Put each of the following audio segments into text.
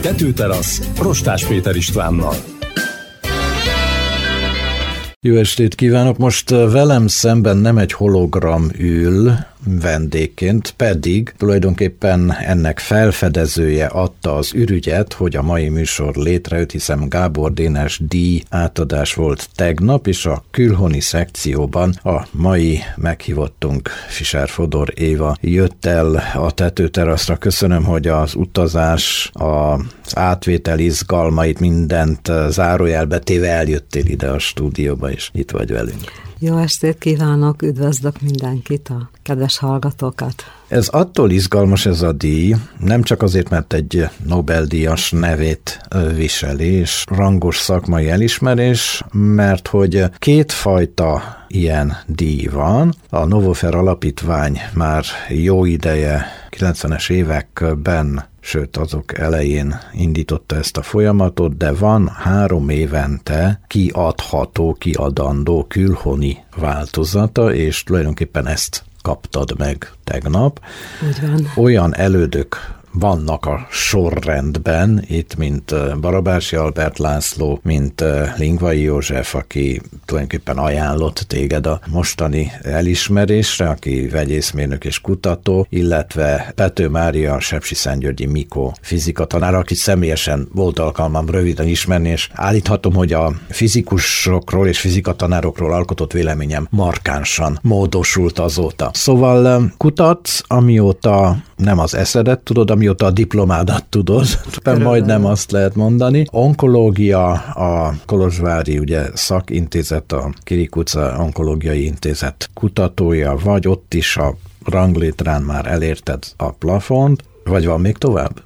Tetőterasz Rostás Péter Istvánnal. Jó estét kívánok! Most velem szemben nem egy hologram ül vendégként, pedig tulajdonképpen ennek felfedezője adta az ürügyet, hogy a mai műsor létrejött, hiszen Gábor Dénes díj átadás volt tegnap, és a külhoni szekcióban a mai meghívottunk Fischer Fodor Éva jött el a Tetőteraszra. Köszönöm, hogy az utazás, az átvétel izgalmait, mindent zárójelbe téve eljöttél ide a stúdióba, és itt vagy velünk. Jó estét kívánok, üdvözlök mindenkit, a kedves hallgatókat. Ez attól izgalmas ez a díj, nem csak azért, mert egy Nobel-díjas nevét viseli, és rangos szakmai elismerés, mert hogy kétfajta ilyen díj van. A Novofer Alapítvány már jó ideje, 90-es években, sőt azok elején indította ezt a folyamatot, de van 3 évente kiadandó külhoni változata, és tulajdonképpen ezt kaptad meg tegnap. Úgy van. Olyan elődök vannak a sorrendben, itt mint Barabási Albert László, mint Lingvai József, aki tulajdonképpen ajánlott téged a mostani elismerésre, aki vegyészmérnök és kutató, illetve Pető Mária, Sepsiszentgyörgyi Mikó fizikatanár, aki személyesen volt alkalmam röviden ismerni, és állíthatom, hogy a fizikusokról és fizikatanárokról alkotott véleményem markánsan módosult azóta. Szóval kutatsz, amióta nem az eszedet tudod, amióta a diplomádat tudod, majdnem azt lehet mondani. Onkológia, a kolozsvári szakintézet, a Kirikuca Onkológiai Intézet kutatója vagy, ott is a ranglétrán már elérted a plafont, vagy van még tovább?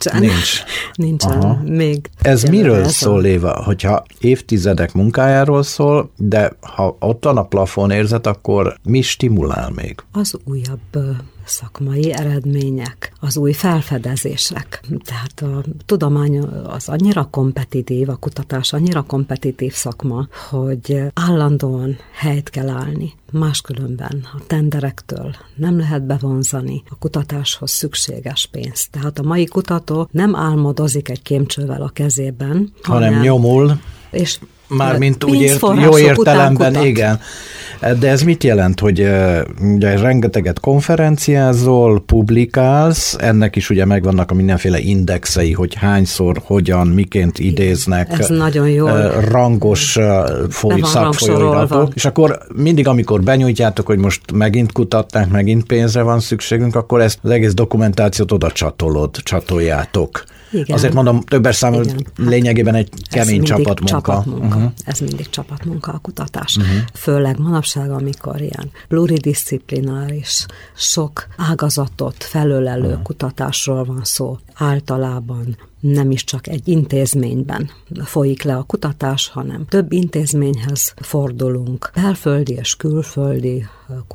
Nincsen. Aha. Még. Ez miről szól, Éva? Hogyha évtizedek munkájáról szól, de ha ott van a plafon érzet, akkor mi stimulál még? Az újabb szakmai eredmények, az új felfedezések. Tehát a tudomány az annyira kompetitív, a kutatás annyira kompetitív szakma, hogy állandóan helyt kell állni. Máskülönben a tenderektől nem lehet bevonzani a kutatáshoz szükséges pénzt. Tehát a mai kutató nem álmodozik egy kémcsővel a kezében, hanem nyomul, és mármint úgy jó értelemben, igen. De ez mit jelent, hogy ugye rengeteget konferenciázol, publikálsz, ennek is ugye megvannak a mindenféle indexei, hogy hányszor, hogyan, miként idéznek. Ez nagyon jó. Rangos szakfolyóiratok. És akkor mindig, amikor benyújtjátok, hogy most megint kutatnánk, megint pénzre van szükségünk, akkor ezt az egész dokumentációt oda csatoljátok. Igen. Azért mondom, többes számú lényegében egy kemény csapatmunka. Ez mindig csapatmunka a kutatás. Főleg manapság, amikor ilyen pluridisziplináris, sok ágazatot felölelő kutatásról van szó, általában nem is csak egy intézményben folyik le a kutatás, hanem több intézményhez fordulunk, belföldi és külföldi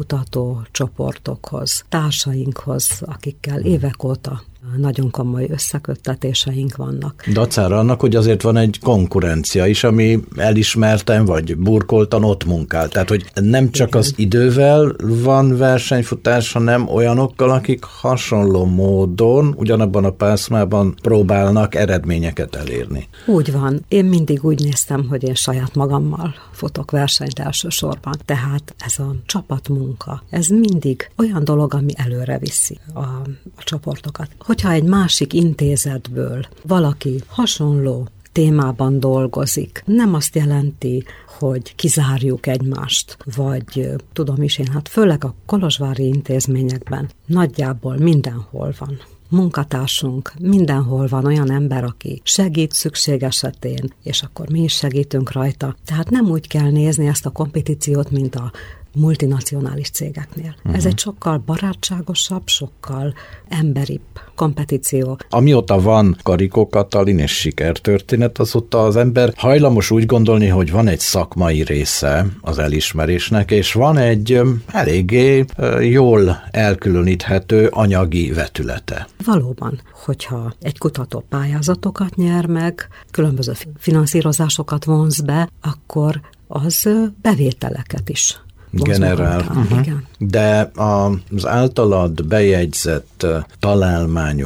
kutatócsoportokhoz, társainkhoz, akikkel évek óta nagyon komoly összeköttetéseink vannak. Dacára annak, hogy azért van egy konkurencia is, ami elismerten vagy burkoltan ott munkál. Tehát, hogy nem csak az idővel van versenyfutás, hanem olyanokkal, akik hasonló módon, ugyanabban a pászmában próbálnak eredményeket elérni. Úgy van. Én mindig úgy néztem, hogy én saját magammal futok versenyt elsősorban. Tehát ez a csapatmunka, ez mindig olyan dolog, ami előre viszi a csoportokat. Hogyha egy másik intézetből valaki hasonló témában dolgozik, nem azt jelenti, hogy kizárjuk egymást, vagy tudom is én, főleg a kolozsvári intézményekben nagyjából mindenhol van munkatársunk, mindenhol van olyan ember, aki segít szükség esetén, és akkor mi is segítünk rajta. Tehát nem úgy kell nézni ezt a kompetíciót, mint a multinacionális cégeknél. Ez egy sokkal barátságosabb, sokkal emberibb kompetíció. Amióta van Karikó Katalin és sikertörténet, azóta az ember hajlamos úgy gondolni, hogy van egy szakmai része az elismerésnek, és van egy eléggé jól elkülöníthető anyagi vetülete. Valóban, hogyha egy kutató pályázatokat nyer meg, különböző finanszírozásokat vonz be, akkor az bevételeket is generál. Igen. De az általad bejegyzett találmányok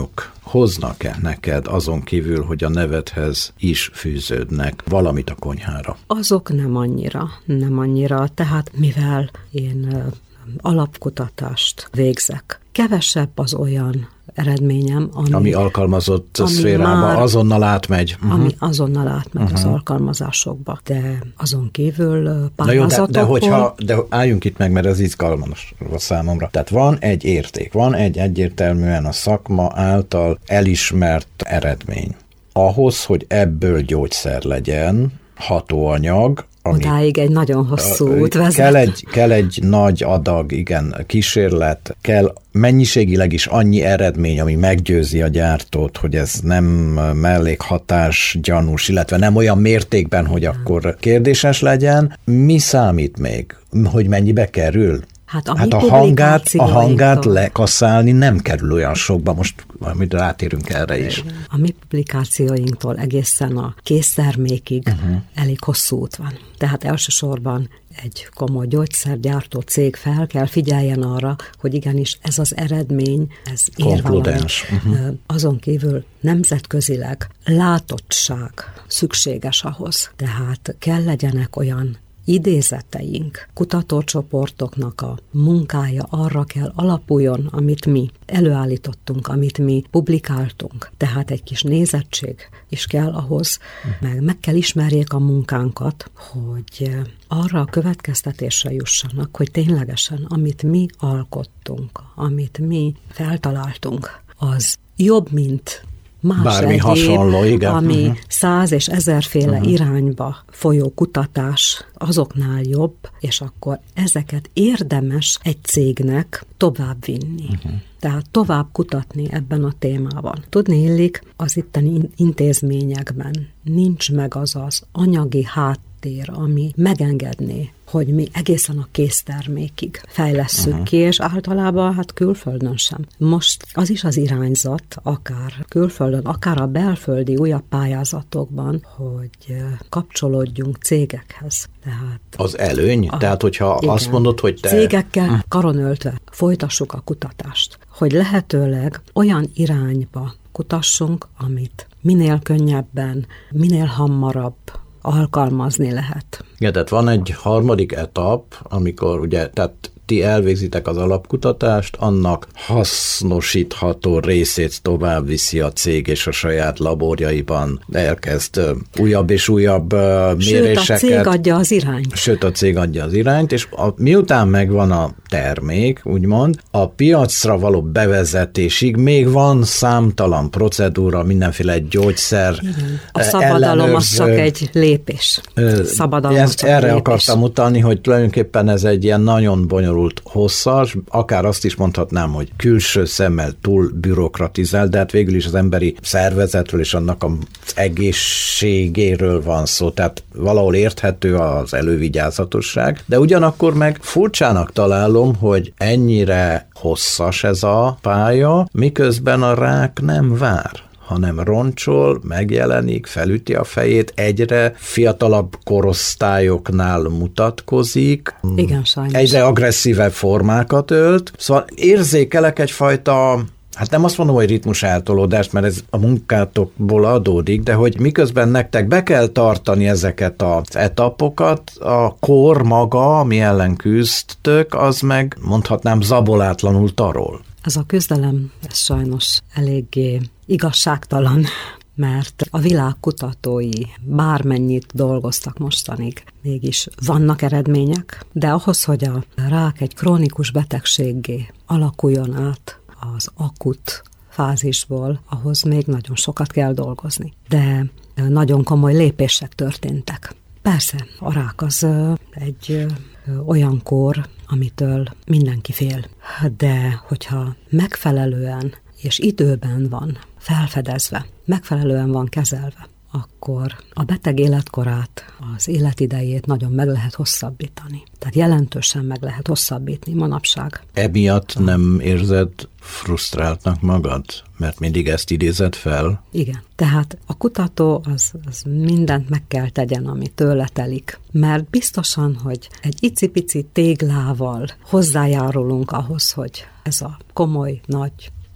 hoznak-e neked azon kívül, hogy a nevedhez is fűződnek valamit a konyhára? Azok nem annyira. Tehát mivel én alapkutatást végzek, kevesebb az olyan eredményem, ami alkalmazott szférába azonnal átmegy. Ami azonnal átmegy az alkalmazásokba. De azon kívül pályázatokból... De álljunk itt meg, mert ez izgalmas a számomra. Tehát van egy érték, van egy egyértelműen a szakma által elismert eredmény. Ahhoz, hogy ebből gyógyszer legyen, hatóanyag, odáig egy nagyon hosszú út vezet. Kell egy nagy adag, kísérlet, kell mennyiségileg is annyi eredmény, ami meggyőzi a gyártót, hogy ez nem mellékhatás gyanús, illetve nem olyan mértékben, hogy akkor kérdéses legyen. Mi számít még? Hogy mennyibe kerül? Hát a hangát lekasszálni nem kerül olyan sokba, most majd rátérünk erre is. A mi publikációinktól egészen a késztermékig elég hosszú út van. Tehát elsősorban egy komoly gyógyszergyártó cég fel kell figyeljen arra, hogy igenis ez az eredmény, ez ér valamit. Azon kívül nemzetközileg látottság szükséges ahhoz. Tehát kell legyenek olyan idézeteink, kutatócsoportoknak a munkája arra kell alapuljon, amit mi előállítottunk, amit mi publikáltunk. Tehát egy kis nézettség is kell ahhoz, meg kell ismerjék a munkánkat, hogy arra a következtetésre jussanak, hogy ténylegesen, amit mi alkottunk, amit mi feltaláltunk, az jobb, mint más bármi hasonló, igen. Ami 100 és 1000 féle irányba folyó kutatás azoknál jobb, és akkor ezeket érdemes egy cégnek tovább vinni. Tehát tovább kutatni ebben a témában. Tudni illik, az itteni intézményekben nincs meg az anyagi háttér, ami megengedné, hogy mi egészen a késztermékig fejlesszük ki, és általában hát külföldön sem. Most az is az irányzat, akár külföldön, akár a belföldi újabb pályázatokban, hogy kapcsolódjunk cégekhez. Tehát az előny? Tehát, hogyha igen, azt mondod, hogy te... Cégekkel karonöltve folytassuk a kutatást, hogy lehetőleg olyan irányba kutassunk, amit minél könnyebben, minél hamarabb alkalmazni lehet. Ja, tehát van egy harmadik etap, amikor ugye, tehát ti elvégzitek az alapkutatást, annak hasznosítható részét tovább viszi a cég, és a saját laborjaiban elkezd újabb és újabb méréseket. Sőt, a cég adja az irányt. És miután megvan a termék, úgymond, a piacra való bevezetésig még van számtalan procedúra, mindenféle gyógyszer. Igen. A szabadalom az csak egy lépés. Erre akartam utalni, hogy tulajdonképpen ez egy ilyen nagyon bonyolult, hosszas, akár azt is mondhatnám, hogy külső szemmel túl bürokratizált, de hát végül is az emberi szervezetről és annak az egészségéről van szó, tehát valahol érthető az elővigyázatosság, de ugyanakkor meg furcsának találom, hogy ennyire hosszas ez a pálya, miközben a rák nem vár, hanem roncsol, megjelenik, felüti a fejét, egyre fiatalabb korosztályoknál mutatkozik. Igen, sajnos. Egyre agresszívebb formákat ölt. Szóval érzékelek egyfajta, hát nem azt mondom, hogy ritmus eltolódást, mert ez a munkátokból adódik, de hogy miközben nektek be kell tartani ezeket az etapokat, a kor maga, ami ellen küzdtök, az meg mondhatnám zabolátlanul tarol. Ez a küzdelem, ez sajnos eléggé igazságtalan, mert a világ kutatói bármennyit dolgoztak mostanig, mégis vannak eredmények, de ahhoz, hogy a rák egy krónikus betegséggé alakuljon át az akut fázisból, ahhoz még nagyon sokat kell dolgozni. De nagyon komoly lépések történtek. Persze, a rák az egy olyan kór, amitől mindenki fél. De hogyha megfelelően és időben van felfedezve, megfelelően van kezelve, akkor a beteg életkorát, az életidejét nagyon meg lehet hosszabbítani. Tehát jelentősen meg lehet hosszabbítani manapság. Emiatt nem érzed frusztráltnak magad? Mert mindig ezt idézed fel? Igen. Tehát a kutató az mindent meg kell tegyen, ami tőle telik. Mert biztosan, hogy egy icipici téglával hozzájárulunk ahhoz, hogy ez a komoly, nagy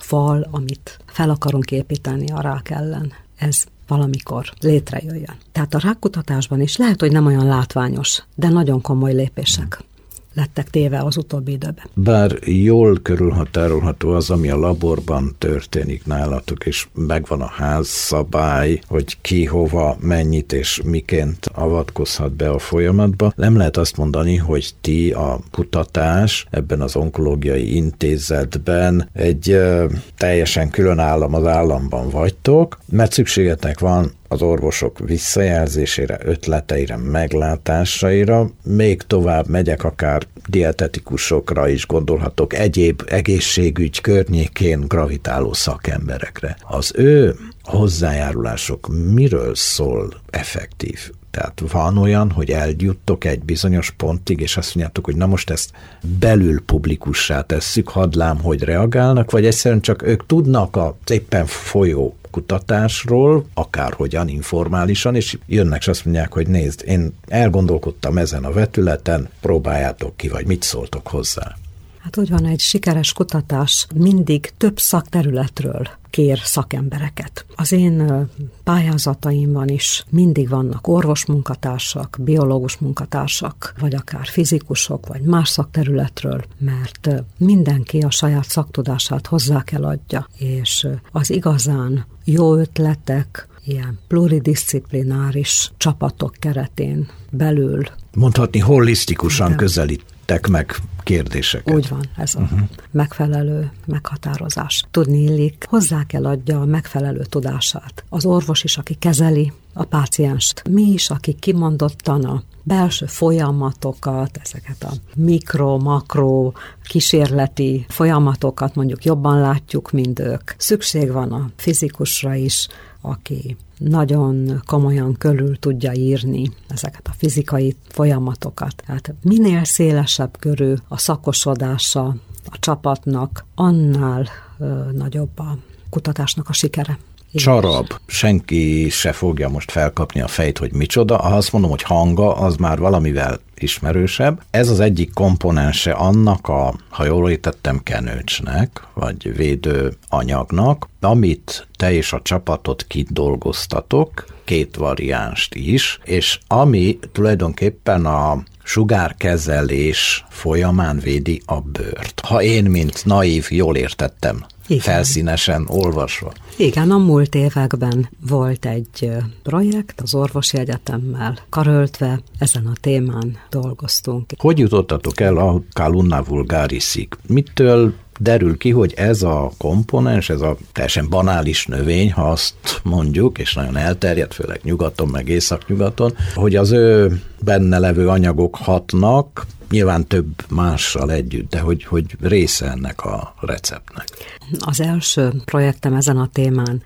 fal, amit fel akarunk építeni a rák ellen, ez valamikor létrejöjjön. Tehát a rákkutatásban is lehet, hogy nem olyan látványos, de nagyon komoly lépések lettek téve az utóbbi időben. Bár jól körülhatárolható az, ami a laborban történik nálatok, és megvan a házszabály, hogy ki, hova, mennyit és miként avatkozhat be a folyamatba, nem lehet azt mondani, hogy ti a kutatás ebben az onkológiai intézetben egy teljesen külön állam az államban vagytok, mert szükségetek van az orvosok visszajelzésére, ötleteire, meglátásaira, még tovább megyek, akár dietetikusokra is gondolhatok, egyéb egészségügy környékén gravitáló szakemberekre. Az ő hozzájárulások miről szól effektív? Tehát van olyan, hogy eljuttok egy bizonyos pontig, és azt mondjátok, hogy na most ezt belül publikussá tesszük, hadlám, hogy reagálnak, vagy egyszerűen csak ők tudnak a éppen folyó kutatásról, akárhogyan, informálisan, és jönnek, és azt mondják, hogy nézd, én elgondolkodtam ezen a vetületen, próbáljátok ki, vagy mit szóltok hozzá? Hát úgy van, egy sikeres kutatás mindig több szakterületről kér szakembereket. Az én pályázataimban is mindig vannak orvosmunkatársak, biológus munkatársak, vagy akár fizikusok, vagy más szakterületről, mert mindenki a saját szaktudását hozzá kell adja, és az igazán jó ötletek, ilyen pluridisciplináris csapatok keretén belül. Mondhatni holisztikusan közelítek meg kérdéseket. Úgy van, ez a megfelelő meghatározás. Tudni illik, hozzá kell adja a megfelelő tudását. Az orvos is, aki kezeli a pácienst. Mi is, akik kimondottan a belső folyamatokat, ezeket a mikro-makro kísérleti folyamatokat mondjuk jobban látjuk, mint ők. Szükség van a fizikusra is, aki nagyon komolyan körül tudja írni ezeket a fizikai folyamatokat. Tehát minél szélesebb körű a szakosodása a csapatnak, annál nagyobb a kutatásnak a sikere. Csarab. Senki se fogja most felkapni a fejt, hogy micsoda. Ha azt mondom, hogy hanga, az már valamivel ismerősebb. Ez az egyik komponense annak a, ha jól értettem, kenőcsnek, vagy védőanyagnak, amit te és a csapatot kidolgoztatok, 2 variánst is, és ami tulajdonképpen a sugárkezelés folyamán védi a bőrt. Ha én, mint naív, jól értettem, igen, felszínesen olvasva. Igen, a múlt években volt egy projekt az Orvosi Egyetemmel karöltve, ezen a témán dolgoztunk. Hogy jutottatok el a Calluna vulgarisig? Mitől derül ki, hogy ez a komponens, ez a teljesen banális növény, ha azt mondjuk, és nagyon elterjedt, főleg nyugaton, meg északnyugaton, hogy az ő benne levő anyagok hatnak, nyilván több mással együtt, de hogy része ennek a receptnek. Az első projektem ezen a témán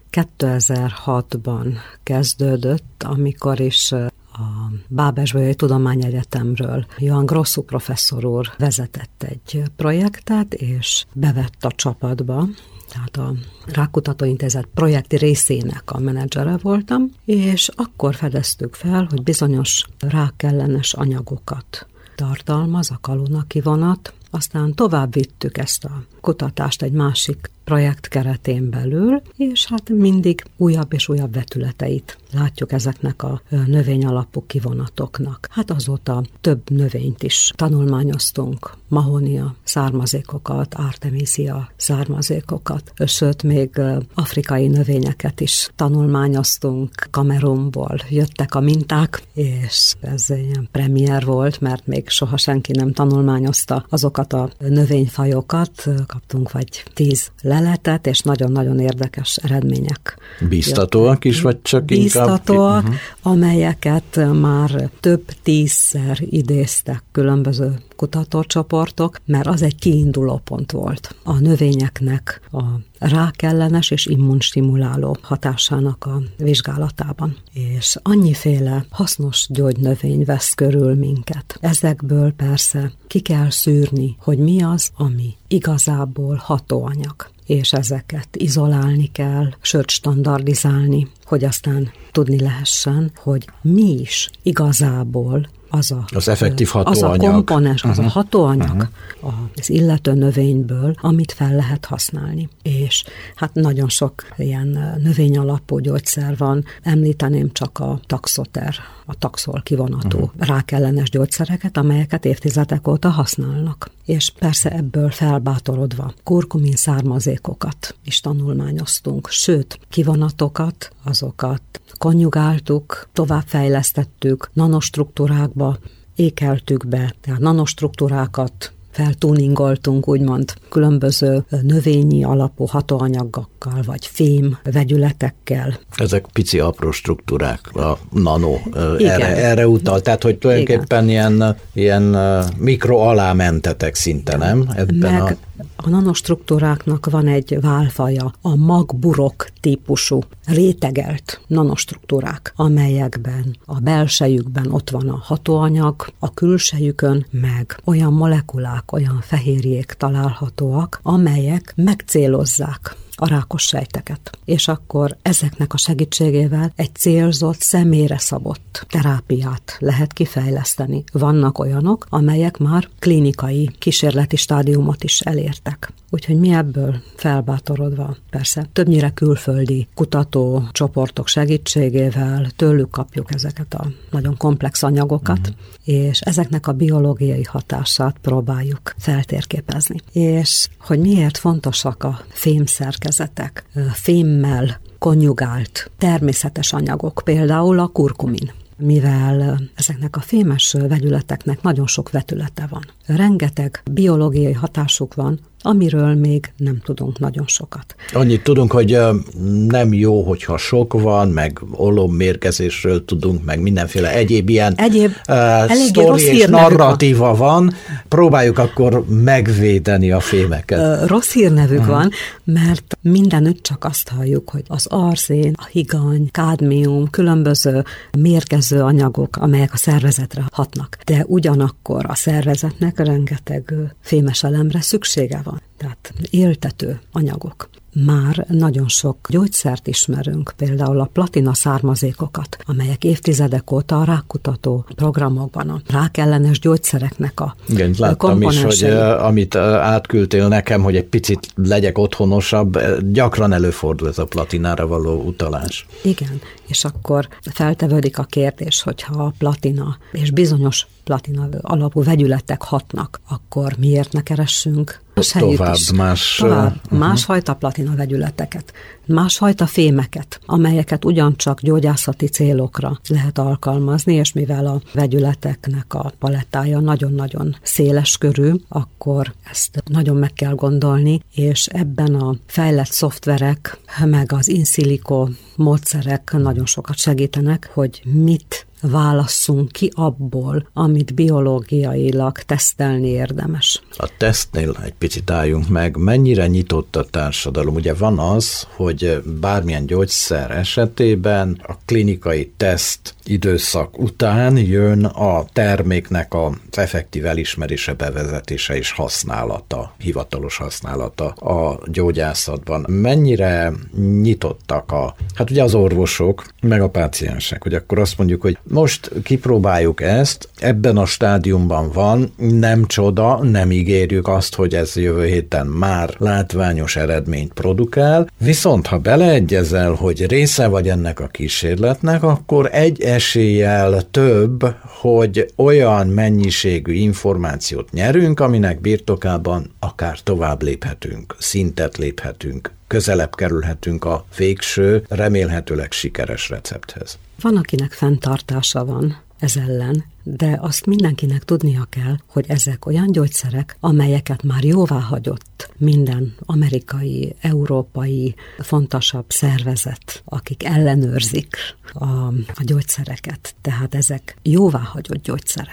2006-ban kezdődött, amikor is a Bábes-Bolyai Tudományegyetemről Johann Grossu professzor úr vezetett egy projektet, és bevett a csapatba, tehát a Rákkutatóintézet projekti részének a menedzsere voltam, és akkor fedeztük fel, hogy bizonyos rákellenes anyagokat tartalmaz a Calluna kivonat, aztán tovább vittük ezt a kutatást egy másik projekt keretén belül, és hát mindig újabb és újabb vetületeit látjuk ezeknek a növényalapú kivonatoknak. Hát azóta több növényt is tanulmányoztunk, mahónia származékokat, artemisia származékokat, sőt még afrikai növényeket is tanulmányoztunk, Kamerunból jöttek a minták, és ez ilyen premier volt, mert még soha senki nem tanulmányozta azokat a növényfajokat, kaptunk vagy 10 leletet, és nagyon-nagyon érdekes eredmények. Bíztatóak is, vagy csak bíztatóak, amelyeket már több 10-szer idéztek különböző kutatócsoportok, mert az egy kiinduló pont volt a növényeknek a rákellenes és immunstimuláló hatásának a vizsgálatában. És annyiféle hasznos gyógynövény vesz körül minket. Ezekből persze ki kell szűrni, hogy mi az, ami igazából hatóanyag, és ezeket izolálni kell, sőt standardizálni, hogy aztán tudni lehessen, hogy mi is igazából az effektív hatóanyag, az a komponens, az a hatóanyag az illető növényből, amit fel lehet használni. És hát nagyon sok ilyen növényalapú gyógyszer van, említeném csak a Taxoter, a taxol kivonatú rákellenes gyógyszereket, amelyeket évtizedek óta használnak. És persze ebből felbátorodva kurkumin származékokat is tanulmányoztunk, sőt, kivonatokat, azokat konjugáltuk, továbbfejlesztettük, nanostruktúrákba ékeltük be, tehát nanostruktúrákat feltuningoltunk, úgymond különböző növényi alapú hatóanyagokkal, vagy fém vegyületekkel. Ezek pici apró struktúrák, a nano erre utal, tehát hogy tulajdonképpen ilyen mikro alá mentetek szinte, nem? Ebben a nanostruktúráknak van egy válfaja, a magburok típusú rétegelt nanostruktúrák, amelyekben a belsejükben ott van a hatóanyag, a külsejükön meg olyan molekulák, olyan fehérjék találhatóak, amelyek megcélozzák a rákos sejteket. És akkor ezeknek a segítségével egy célzott, személyre szabott terápiát lehet kifejleszteni. Vannak olyanok, amelyek már klinikai kísérleti stádiumot is elértek. Úgyhogy mi ebből felbátorodva, persze többnyire külföldi kutatócsoportok segítségével tőlük kapjuk ezeket a nagyon komplex anyagokat, és ezeknek a biológiai hatását próbáljuk feltérképezni. És hogy miért fontosak a fémszerkezetek, fémmel konjugált természetes anyagok, például a kurkumin, mivel ezeknek a fémes vegyületeknek nagyon sok vetülete van. Rengeteg biológiai hatásuk van, amiről még nem tudunk nagyon sokat. Annyit tudunk, hogy nem jó, hogyha sok van, meg olommérgezésről tudunk, meg mindenféle egyéb ilyen sztori és narratíva van. Próbáljuk akkor megvédeni a fémeket. Rossz hírnevük van, mert mindenütt csak azt halljuk, hogy az arzén, a higany, kádmium, különböző mérgező anyagok, amelyek a szervezetre hatnak. De ugyanakkor a szervezetnek rengeteg fémes elemre szüksége van. Tehát éltető anyagok. Már nagyon sok gyógyszert ismerünk, például a platina származékokat, amelyek évtizedek óta a rákkutató programokban a rákellenes gyógyszereknek a igen, láttam is, hogy amit átküldtél nekem, hogy egy picit legyek otthonosabb, gyakran előfordul ez a platinára való utalás. Igen, és akkor feltevődik a kérdés, hogyha a platina és bizonyos platina alapú vegyületek hatnak, akkor miért ne keressünk másfajta platina vegyületeket, másfajta fémeket, amelyeket ugyancsak gyógyászati célokra lehet alkalmazni, és mivel a vegyületeknek a palettája nagyon-nagyon széles körű, akkor ezt nagyon meg kell gondolni, és ebben a fejlett szoftverek, meg az in silico módszerek nagyon sokat segítenek, hogy mit válasszunk ki abból, amit biológiailag tesztelni érdemes. A tesztnél egy picit álljunk meg, mennyire nyitott a társadalom? Ugye van az, hogy bármilyen gyógyszer esetében a klinikai teszt időszak után jön a terméknek az effektív elismerése, bevezetése és használata, hivatalos használata a gyógyászatban. Mennyire nyitottak hát ugye az orvosok, meg a páciensek, hogy akkor azt mondjuk, hogy most kipróbáljuk ezt, ebben a stádiumban van, nem csoda, nem ígérjük azt, hogy ez jövő héten már látványos eredményt produkál, viszont ha beleegyezel, hogy része vagy ennek a kísérletnek, akkor egy eséllyel több, hogy olyan mennyiségű információt nyerünk, aminek birtokában akár tovább léphetünk, szintet léphetünk, közelebb kerülhetünk a végső, remélhetőleg sikeres recepthez. Van, akinek fenntartása van ez ellen, de azt mindenkinek tudnia kell, hogy ezek olyan gyógyszerek, amelyeket már jóváhagyott minden amerikai, európai fontosabb szervezet, akik ellenőrzik a gyógyszereket. Tehát ezek jóváhagyott gyógyszerek.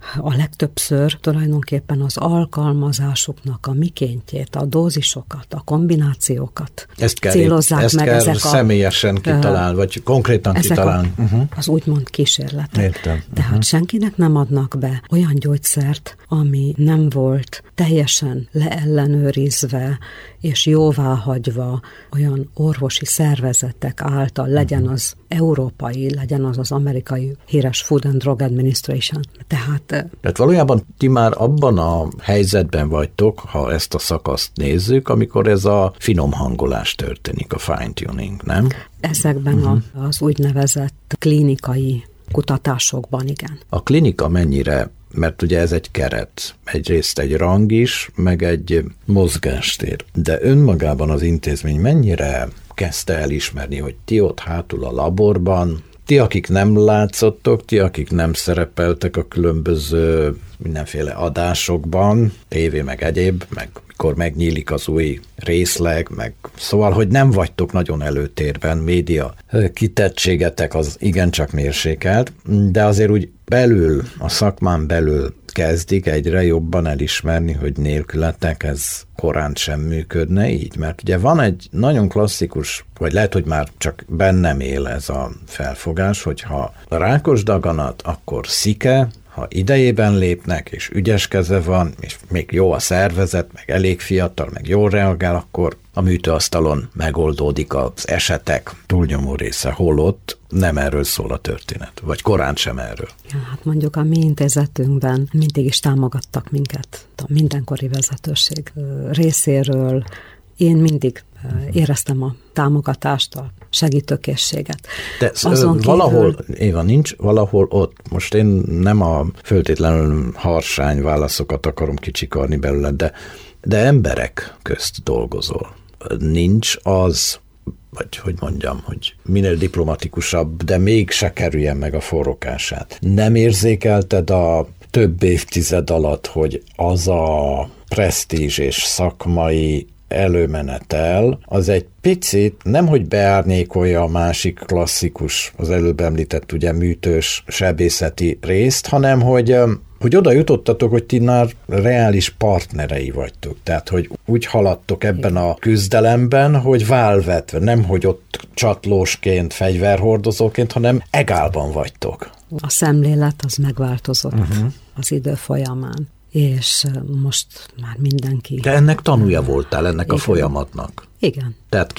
a legtöbbször tulajdonképpen az alkalmazásuknak a mikéntjét, a dózisokat, a kombinációkat célozzák meg. Ezt kell személyesen kitalálni, vagy konkrétan kitalálni. Az úgymond kísérletek. Értem. Tehát senkinek nem adnak be olyan gyógyszert, ami nem volt teljesen leellenőrizve és jóváhagyva olyan orvosi szervezetek által, legyen az európai, legyen az amerikai híres Food and Drug Administration. Tehát valójában ti már abban a helyzetben vagytok, ha ezt a szakaszt nézzük, amikor ez a finom hangolás történik, a fine-tuning, nem? Ezekben az úgynevezett klinikai kutatásokban, igen. A klinika mennyire, mert ugye ez egy keret, egyrészt egy rang is, meg egy mozgástér, de önmagában az intézmény mennyire kezdte elismerni, hogy ti ott hátul a laborban, ti, akik nem látszottok, ti, akik nem szerepeltek a különböző mindenféle adásokban, tévé meg egyéb, meg mikor megnyílik az új részleg, meg szóval, hogy nem vagytok nagyon előtérben, média kitettségetek az igencsak mérsékelt, de azért úgy belül, a szakmán belül kezdik egyre jobban elismerni, hogy nélkületek ez korán sem működne így, mert ugye van egy nagyon klasszikus, vagy lehet, hogy már csak bennem él ez a felfogás, hogy ha rákos daganat, akkor szike, ha idejében lépnek, és ügyes keze van, és még jó a szervezet, meg elég fiatal, meg jól reagál, akkor a műtőasztalon megoldódik az esetek túlnyomó része, holott nem erről szól a történet, vagy korán sem erről. Ja, hát mondjuk a mi intézetünkben mindig is támogattak minket a mindenkori vezetőség részéről. Én mindig éreztem a támogatást, a segítőkészséget. De valahol, Éva, nincs valahol ott, most én nem a föltétlenül harsány válaszokat akarom kicsikarni belőle, de emberek közt dolgozol. Nincs az, vagy hogy mondjam, hogy minél diplomatikusabb, de mégse kerüljen meg a forrókását. Nem érzékelted a több évtized alatt, hogy az a presztízs és szakmai előmenetel, az egy picit nemhogy beárnyékolja a másik klasszikus, az előbb említett ugye műtős sebészeti részt, hanem hogy oda jutottatok, hogy ti már reális partnerei vagytok. Tehát, hogy úgy haladtok ebben a küzdelemben, hogy válvetve, nem hogy ott csatlósként, fegyverhordozóként, hanem egálban vagytok. A szemlélet az megváltozott az idő folyamán, és most már mindenki... De ennek tanúja voltál, ennek a folyamatnak. Igen. Tehát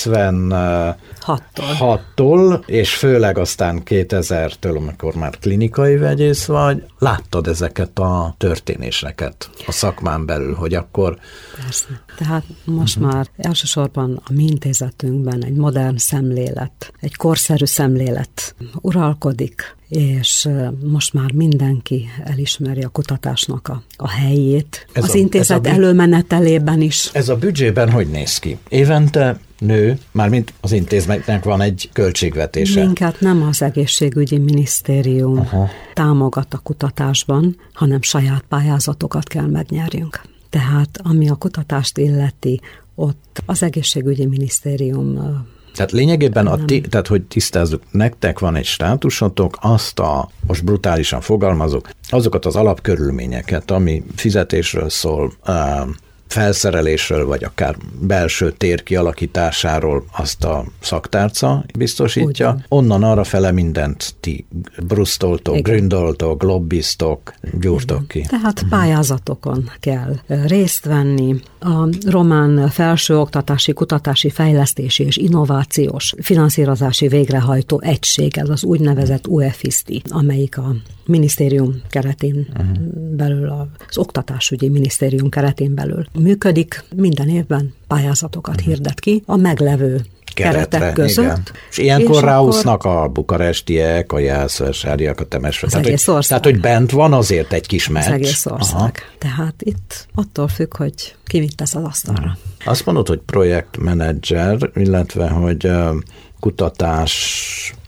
96-tól, és főleg aztán 2000-től, amikor már klinikai vegyész vagy, láttad ezeket a történéseket a szakmán belül, hogy akkor... Persze. Tehát most már elsősorban a mi intézetünkben egy modern szemlélet, egy korszerű szemlélet uralkodik, és most már mindenki elismeri a kutatásnak a helyét. Az intézet előmenetelében is. Ez a büdzsében hogy néz ki? Évente nő, mármint az intézménynek van egy költségvetése. Minket nem az egészségügyi minisztérium támogat a kutatásban, hanem saját pályázatokat kell megnyerjünk. Tehát ami a kutatást illeti, ott az egészségügyi minisztérium... Tehát lényegében, tehát hogy tisztázzuk, nektek van egy státusotok, most brutálisan fogalmazok, azokat az alapkörülményeket, ami fizetésről szól, felszerelésről, vagy akár belső tér kialakításáról azt a szaktárca biztosítja. Ugyan. Onnan arra fele mindent ti brusztoltok, gründoltok, lobbiztok, gyúrtok ki. Tehát pályázatokon kell részt venni. A román felsőoktatási, kutatási, fejlesztési és innovációs finanszírozási végrehajtó egység, ez az úgynevezett UEFISTI, amelyik a minisztérium keretén belül, az oktatásügyi minisztérium keretén belül működik, minden évben pályázatokat hirdet ki a meglevő keretek között. Igen. És ilyenkor ráúsznak a bukarestiek, a jászvásáriak, a temesváriak. Tehát, hogy bent van azért egy kis meccs. Az egész ország. Aha. Tehát itt attól függ, hogy ki mit tesz az asztalra. Azt mondod, hogy projektmenedzser, illetve, hogy kutatás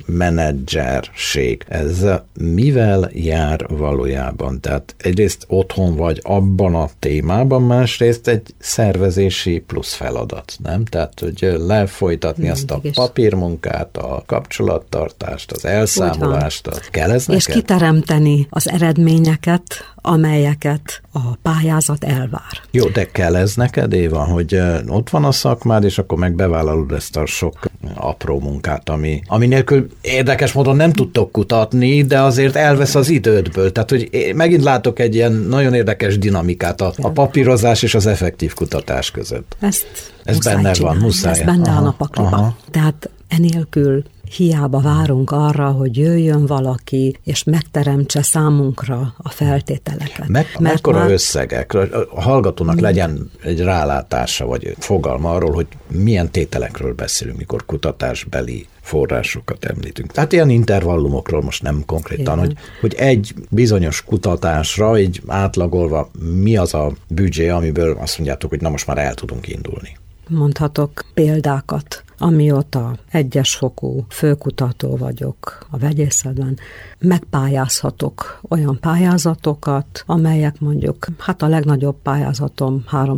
menedzserség. Ez mivel jár valójában? Tehát egyrészt otthon vagy abban a témában, másrészt egy szervezési plusz feladat, nem? Tehát, hogy lefolytatni azt a papírmunkát, a kapcsolattartást, az elszámolást, kell ez neked? És kiteremteni az eredményeket, amelyeket a pályázat elvár. Jó, de kell ez neked, Éva, hogy ott van a szakmád, és akkor meg bevállalod ezt a sok apró munkát, ami nélkül érdekes módon nem tudtok kutatni, de azért elvesz az idődből. Tehát, hogy megint látok egy ilyen nagyon érdekes dinamikát a papírozás és az effektív kutatás között. Ez benne van, muszáj. Ez benne van a pakliba. Tehát enélkül hiába várunk arra, hogy jöjjön valaki, és megteremtse számunkra a feltételeket. Mekkora összegek? A hallgatónak legyen egy rálátása, vagy fogalma arról, hogy milyen tételekről beszélünk, mikor kutatásbeli forrásokat említünk. Tehát ilyen intervallumokról most nem konkrétan, hogy egy bizonyos kutatásra, így átlagolva, mi az a büdzsé, amiből azt mondjátok, hogy na most már el tudunk indulni. Mondhatok példákat. Amióta egyes fokú főkutató vagyok a vegyészetben, megpályázhatok olyan pályázatokat, amelyek mondjuk, a legnagyobb pályázatom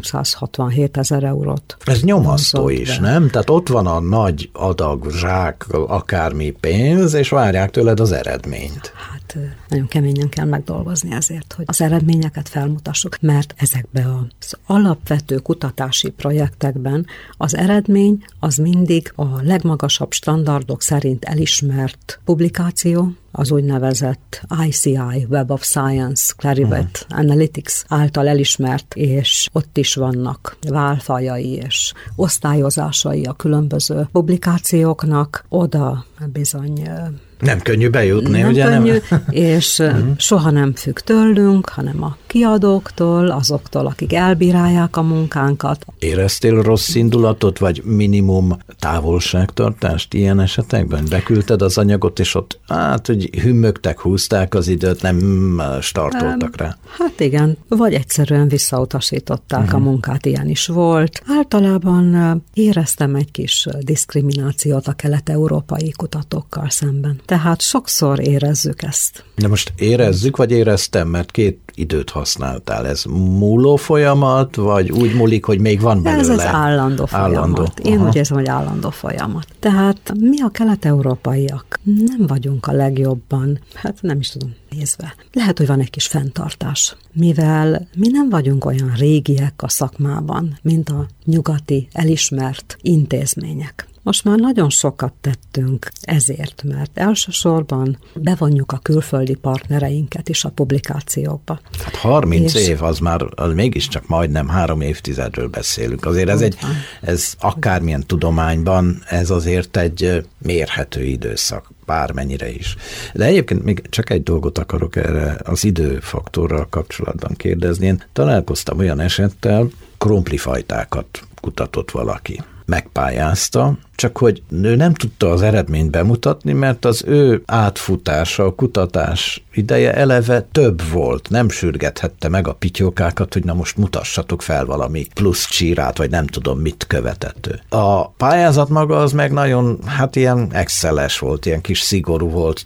367 000 eurót. Ez nyomasztó is, nem? Tehát ott van a nagy adag, zsák, akármi pénz, és várják tőled az eredményt. Nagyon keményen kell megdolgozni ezért, hogy az eredményeket felmutassuk, mert ezekben az alapvető kutatási projektekben az eredmény az mindig a legmagasabb standardok szerint elismert publikáció, az úgynevezett ICI, Web of Science, Clarivate Analytics által elismert, és ott is vannak válfajai és osztályozásai a különböző publikációknak. Oda bizony nem könnyű bejutni, nem ugye? Könnyű, és soha nem függ tőlünk, hanem a kiadóktól, azoktól, akik elbírálják a munkánkat. Éreztél rossz indulatot, vagy minimum távolságtartást ilyen esetekben? Beküldted az anyagot, és ott, hogy hümmögtek, húzták az időt, nem startoltak rá? Igen, vagy egyszerűen visszautasították a munkát, ilyen is volt. Általában éreztem egy kis diszkriminációt a kelet-európai kutatókkal szemben. Tehát sokszor érezzük ezt. De most érezzük, vagy éreztem, mert két időt használtál. Ez múló folyamat, vagy úgy múlik, hogy még van belőle? Ez állandó folyamat. Én úgy érzem, hogy állandó folyamat. Tehát mi a kelet-európaiak nem vagyunk a legjobban, nem is tudom nézve. Lehet, hogy van egy kis fenntartás, mivel mi nem vagyunk olyan régiek a szakmában, mint a nyugati elismert intézmények. Most már nagyon sokat tettünk ezért, mert elsősorban bevonjuk a külföldi partnereinket is a publikációkba. 30 év, az mégiscsak majdnem 3 évtizedről beszélünk. Azért ez akármilyen tudományban, ez azért egy mérhető időszak, bármennyire is. De egyébként még csak egy dolgot akarok erre az időfaktorral kapcsolatban kérdezni. Én találkoztam olyan esettel, krumplifajtákat kutatott valaki. Megpályázta, csak hogy ő nem tudta az eredményt bemutatni, mert az ő átfutása, a kutatás ideje eleve több volt. Nem sürgethette meg a pityókákat, hogy na most mutassatok fel valami plusz csírát, vagy nem tudom mit követett ő. A pályázat maga az meg nagyon, ilyen exceles volt, ilyen kis szigorú volt,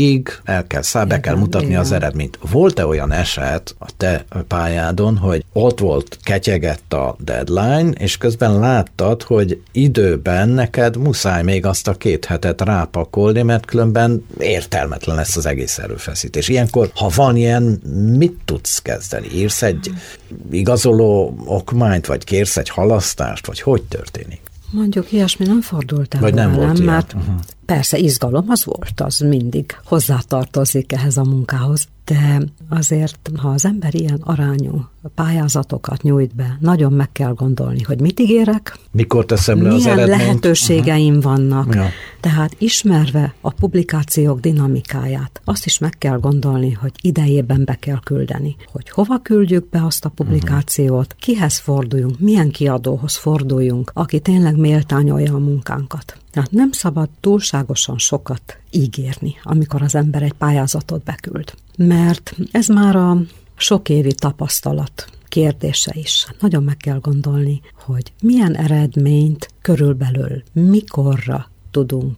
be kell mutatni az eredményt. Volt-e olyan eset a te pályádon, hogy ott volt, ketyegett a deadline, és közben láttad, hogy időben neked muszáj még azt a 2 hetet rápakolni, mert különben értelmetlen lesz az egész erőfeszítés. Ilyenkor, ha van ilyen, mit tudsz kezdeni? Írsz egy igazoló okmányt, vagy kérsz egy halasztást, vagy hogy történik? Mondjuk ilyesmi nem fordult el vagy nem velem, volt ilyen. Mert persze izgalom az volt, az mindig hozzátartozik ehhez a munkához, de azért, ha az ember ilyen arányú pályázatokat nyújt be, nagyon meg kell gondolni, hogy mit ígérek, mikor teszem le az eredményt, milyen lehetőségeim vannak. Ja. Tehát ismerve a publikációk dinamikáját, azt is meg kell gondolni, hogy idejében be kell küldeni, hogy hova küldjük be azt a publikációt, kihez forduljunk, milyen kiadóhoz forduljunk, aki tényleg méltányolja a munkánkat. Tehát nem szabad túlságosan sokat ígérni, amikor az ember egy pályázatot beküld. Mert ez már a sok évi tapasztalat kérdése is. Nagyon meg kell gondolni, hogy milyen eredményt körülbelül mikorra tudunk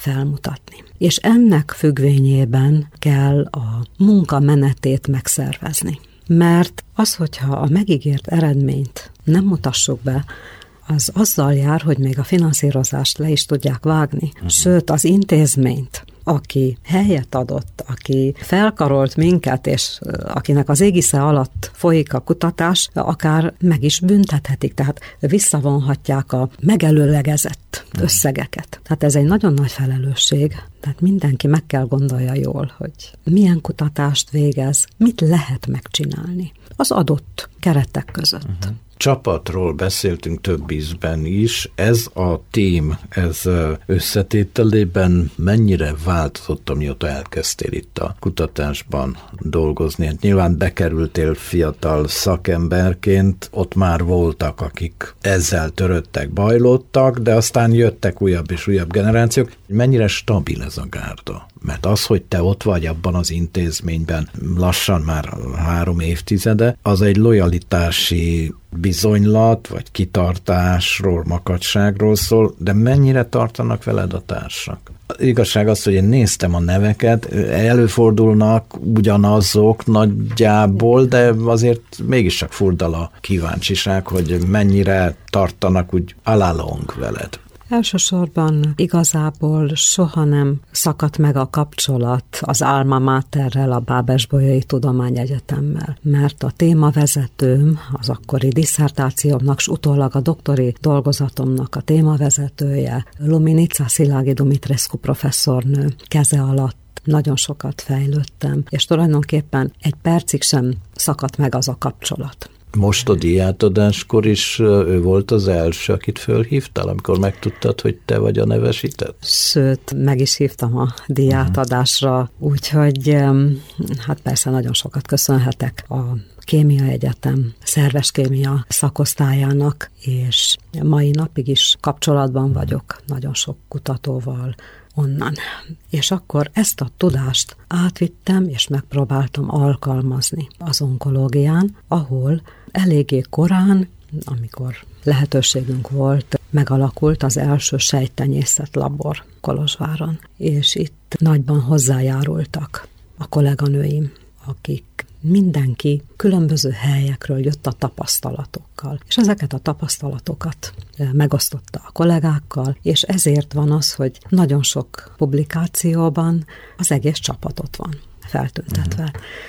felmutatni. És ennek függvényében kell a munkamenetét megszervezni. Mert az, hogyha a megígért eredményt nem mutassuk be, az azzal jár, hogy még a finanszírozást le is tudják vágni. Sőt, az intézményt, aki helyet adott, aki felkarolt minket, és akinek az égisze alatt folyik a kutatás, akár meg is büntethetik, tehát visszavonhatják a megelőlegezett összegeket. Tehát ez egy nagyon nagy felelősség, tehát mindenki meg kell gondolja jól, hogy milyen kutatást végez, mit lehet megcsinálni az adott keretek között. Csapatról beszéltünk több ízben is. Ez a tím, ez összetételében mennyire változott, amióta elkezdtél itt a kutatásban dolgozni? Hát nyilván bekerültél fiatal szakemberként, ott már voltak, akik ezzel törődtek, bajlódtak, de aztán jöttek újabb és újabb generációk. Mennyire stabil ez a gárda? Mert az, hogy te ott vagy abban az intézményben lassan már 3 évtizede, az egy lojalitási bizonylat, vagy kitartásról, makacságról szól, de mennyire tartanak veled a társak? Igazság az, hogy én néztem a neveket, előfordulnak ugyanazok nagyjából, de azért mégiscsak furdal a kíváncsiság, hogy mennyire tartanak úgy alálong veled. Elsősorban igazából soha nem szakadt meg a kapcsolat az Alma Materrel, a Bábes-Bolyai Tudományegyetemmel, mert a témavezetőm, az akkori disszertációmnak, s utólag a doktori dolgozatomnak a témavezetője, Luminica Szilágyi Dumitrescu professzornő keze alatt nagyon sokat fejlődtem, és tulajdonképpen egy percig sem szakadt meg az a kapcsolat. Most a díjátadáskor is ő volt az első, akit fölhívtál, amikor megtudtad, hogy te vagy a nevesített? Sőt, meg is hívtam a díjátadásra, úgyhogy hát persze nagyon sokat köszönhetek a Kémia Egyetem szerves kémia szakosztályának, és mai napig is kapcsolatban vagyok nagyon sok kutatóval onnan. És akkor ezt a tudást átvittem, és megpróbáltam alkalmazni az onkológián, ahol eléggé korán, amikor lehetőségünk volt, megalakult az első sejttenyészet labor Kolozsváron, és itt nagyban hozzájárultak a kolléganőim, akik mindenki különböző helyekről jött a tapasztalatokkal, és ezeket a tapasztalatokat megosztotta a kollégákkal, és ezért van az, hogy nagyon sok publikációban az egész csapatot van feltüntetve.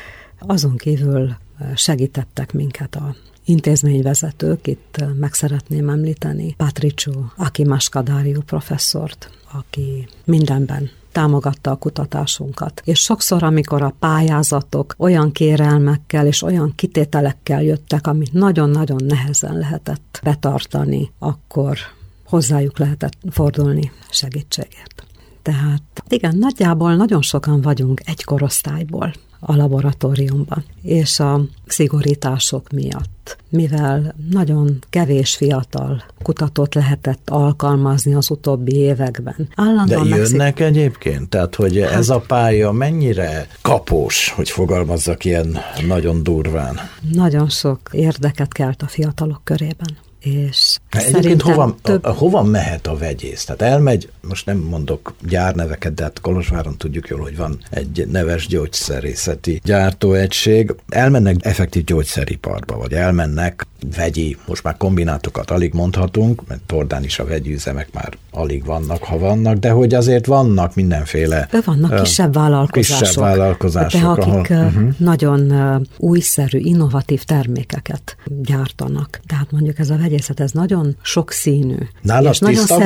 Azon kívül segítettek minket a intézményvezetők, itt meg szeretném említeni Patriciu Akimaskadariu professzort, aki mindenben támogatta a kutatásunkat. És sokszor, amikor a pályázatok olyan kérelmekkel és olyan kitételekkel jöttek, amit nagyon-nagyon nehezen lehetett betartani, akkor hozzájuk lehetett fordulni segítségért. Tehát igen, nagyjából nagyon sokan vagyunk egy korosztályból a laboratóriumban, és a szigorítások miatt, mivel nagyon kevés fiatal kutatót lehetett alkalmazni az utóbbi években. De jönnek egyébként? Tehát, hogy ez a pálya mennyire kapós, hogy fogalmazzak ilyen nagyon durván? Nagyon sok érdeket kelt a fiatalok körében. És egyébként hova mehet a vegyész? Tehát elmegy, most nem mondok gyárneveket, de hát Kolozsváron tudjuk jól, hogy van egy neves gyógyszerészeti gyártóegység. Elmennek effektív gyógyszeriparba, vagy elmennek vegyi, most már kombinátokat alig mondhatunk, mert Tordán is a vegyi üzemek már alig vannak, ha vannak, de hogy azért vannak mindenféle... Vannak kisebb vállalkozások. De akik nagyon újszerű, innovatív termékeket gyártanak. Tehát mondjuk ez a vegyészet, ez nagyon sokszínű. Nálad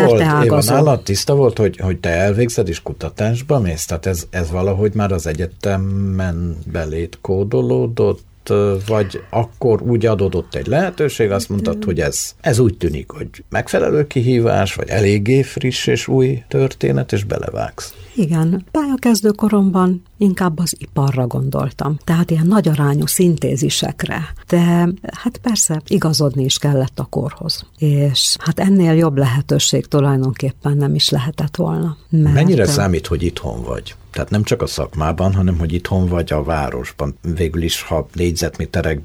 tiszta volt, hogy te elvégzed és kutatásba mész? Tehát ez valahogy már az egyetemen belét kódolódott, vagy akkor úgy adódott egy lehetőség, azt mondtad, hogy ez úgy tűnik, hogy megfelelő kihívás, vagy eléggé friss és új történet, és belevágsz. Igen, pályakezdő koromban inkább az iparra gondoltam, tehát ilyen nagyarányú szintézisekre, de hát persze igazodni is kellett a korhoz, és hát ennél jobb lehetőség tulajdonképpen nem is lehetett volna. Mennyire számít, hogy itthon vagy? Tehát nem csak a szakmában, hanem hogy itthon vagy a városban. Végül is, ha négyzetméterekben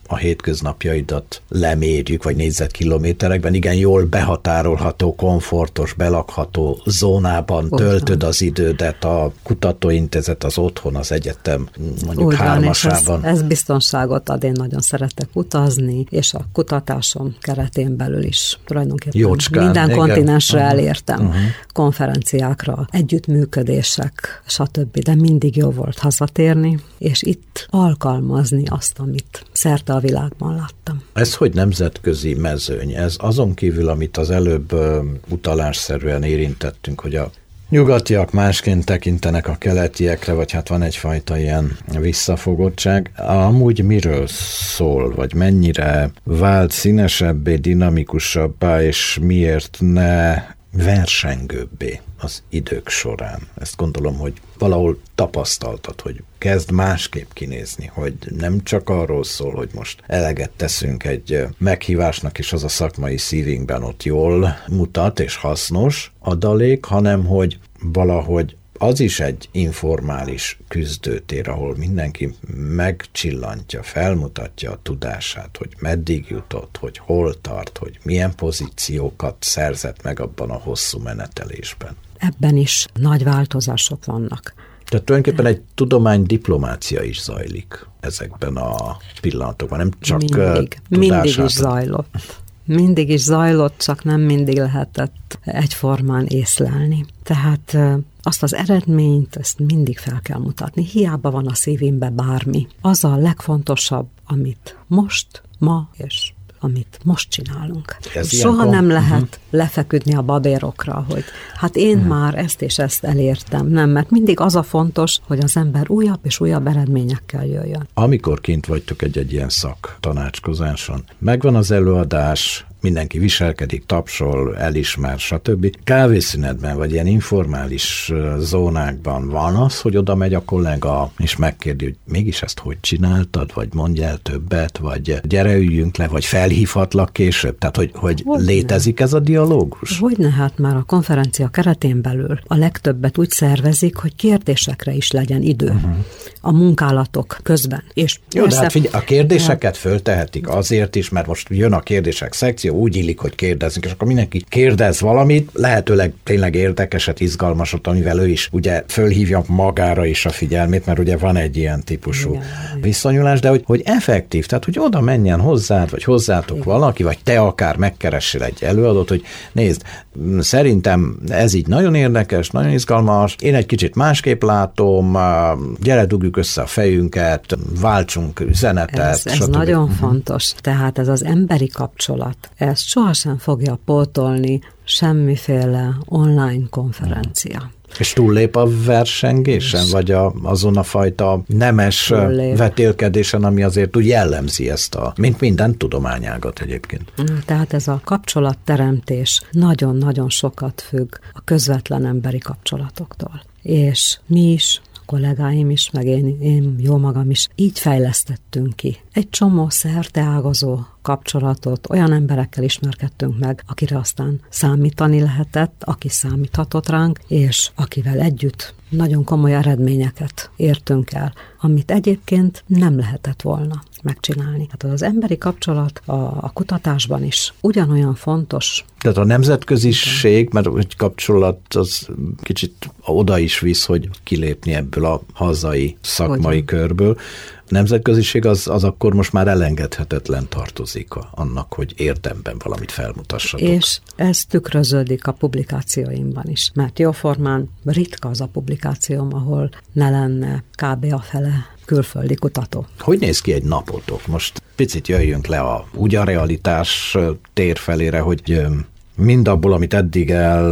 a hétköznapjaidat lemérjük, vagy négyzetkilométerekben, igen, jól behatárolható, komfortos, belakható zónában töltöd az idődet, a kutatóintézet, az otthon, az egyetem, mondjuk hármasában. Ez biztonságot ad, én nagyon szeretek utazni, és a kutatásom keretén belül is tulajdonképpen jócskán, minden kontinensre elértem, konferenciákra, együttműködések, stb. De mindig jó volt hazatérni, és itt alkalmazni azt, amit szerte a világban láttam. Ez hogy nemzetközi mezőny? Ez azon kívül, amit az előbb utalásszerűen érintettünk, hogy a nyugatiak másként tekintenek a keletiekre, vagy hát van egyfajta ilyen visszafogottság. Amúgy miről szól, vagy mennyire vált színesebbé, dinamikusabbá, és miért ne versengőbbé az idők során? Ezt gondolom, hogy valahol tapasztaltad, hogy kezd másképp kinézni, hogy nem csak arról szól, hogy most eleget teszünk egy meghívásnak, és az a szakmai szívünkben ott jól mutat és hasznos adalék, hanem hogy valahogy az is egy informális küzdőtér, ahol mindenki megcsillantja, felmutatja a tudását, hogy meddig jutott, hogy hol tart, hogy milyen pozíciókat szerzett meg abban a hosszú menetelésben. Ebben is nagy változások vannak. Tehát tulajdonképpen egy tudománydiplomácia is zajlik ezekben a pillanatokban, nem csak mindig is zajlott. Mindig is zajlott, csak nem mindig lehetett egyformán észlelni. Tehát azt az eredményt, ezt mindig fel kell mutatni. Hiába van a szívünkben bármi. Az a legfontosabb, amit most, ma és amit most csinálunk. Soha nem lehet lefeküdni a babérokra, hogy hát én már ezt és ezt elértem. Nem, mert mindig az a fontos, hogy az ember újabb és újabb eredményekkel jöjjön. Amikor kint vagytok egy ilyen szaktanácskozáson, megvan az előadás, mindenki viselkedik, tapsol, elismer, stb. Kávészünetben, vagy ilyen informális zónákban van az, hogy oda megy a kollega, és megkérdi, hogy mégis ezt hogy csináltad, vagy mondj el többet, vagy gyere üljünk le, vagy felhívhatlak később. Tehát, hogy létezik ez a dialógus? Hogyne, hát már a konferencia keretén belül a legtöbbet úgy szervezik, hogy kérdésekre is legyen idő a munkálatok közben. És jó, de hát figyelj, a kérdéseket föltehetik azért is, mert most jön a kérdések szekció, úgy illik, hogy kérdezzünk, és akkor mindenki kérdez valamit, lehetőleg tényleg érdekeset, izgalmasat, amivel ő is ugye fölhívja magára is a figyelmét, mert ugye van egy ilyen típusú viszonyulás, de hogy effektív, tehát hogy oda menjen hozzád, vagy hozzátok valaki, vagy te akár megkeressél egy előadót, hogy nézd, szerintem ez így nagyon érdekes, nagyon izgalmas, én egy kicsit másképp látom, gyere, dugjuk össze a fejünket, váltsunk üzenetet. Ez nagyon fontos, tehát ez az emberi kapcsolat, ezt sohasem fogja pótolni semmiféle online konferencia. És túllép a versengésen, vagy azon a fajta nemes vetélkedésen, ami azért úgy jellemzi ezt mint minden tudományágat egyébként. Tehát ez a kapcsolatteremtés nagyon-nagyon sokat függ a közvetlen emberi kapcsolatoktól. És mi is, kollégáim is, meg én jó magam is, így fejlesztettünk ki. Egy csomó szerteágazó kapcsolatot, olyan emberekkel ismerkedtünk meg, akire aztán számítani lehetett, aki számíthatott ránk, és akivel együtt nagyon komoly eredményeket értünk el, amit egyébként nem lehetett volna megcsinálni. Hát az emberi kapcsolat a kutatásban is ugyanolyan fontos. Tehát a nemzetköziség, mert egy kapcsolat az kicsit oda is visz, hogy kilépni ebből a hazai szakmai körből. A nemzetköziség az akkor most már elengedhetetlen tartozik annak, hogy érdemben valamit felmutassatok. És ez tükröződik a publikációimban is, mert jóformán ritka az a publikációm, ahol ne lenne kb. A fele külföldi kutató. Hogy néz ki egy napotok? Most picit jöjjünk le úgy a realitás tér felére, hogy mindabból, amit eddig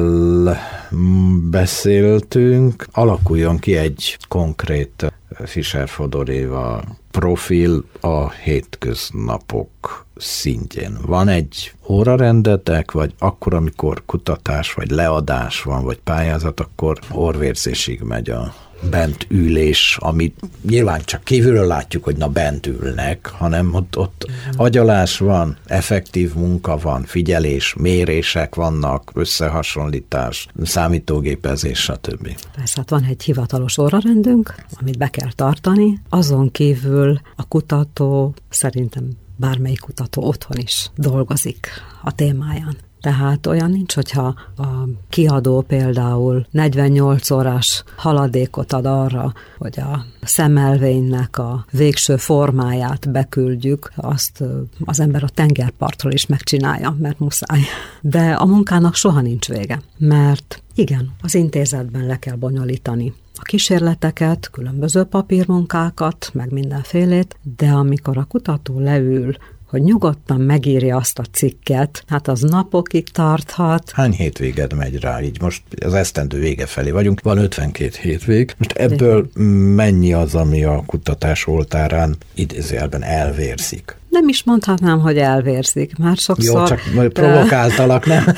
elbeszéltünk, alakuljon ki egy konkrét Fischer-Fodor Éva profil a hétköznapok szintjén. Van egy órarendetek, vagy akkor, amikor kutatás, vagy leadás van, vagy pályázat, akkor orvérzésig megy a bent ülés, amit nyilván csak kívülről látjuk, hogy bent ülnek, hanem ott agyalás van, effektív munka van, figyelés, mérések vannak, összehasonlítás, számítógépezés, stb. Persze, hát van egy hivatalos órarendünk, amit be kell tartani, azon kívül a kutató szerintem bármelyik kutató otthon is dolgozik a témáján. Tehát olyan nincs, hogyha a kiadó például 48 órás haladékot ad arra, hogy a szemelvénynek a végső formáját beküldjük, azt az ember a tengerpartról is megcsinálja, mert muszáj. De a munkának soha nincs vége, mert igen, az intézetben le kell bonyolítani a kísérleteket, különböző papírmunkákat, meg mindenfélét, de amikor a kutató leül, hogy nyugodtan megírja azt a cikket, hát az napokig tarthat. Hány hétvéged megy rá? Így most az esztendő vége felé vagyunk, van 52 hétvég. Most ebből mennyi az, ami a kutatás oltárán idézőjelben elvérzik? Nem is mondhatnám, hogy elvérzik, már sokszor... Jó, csak provokáltalak, nem?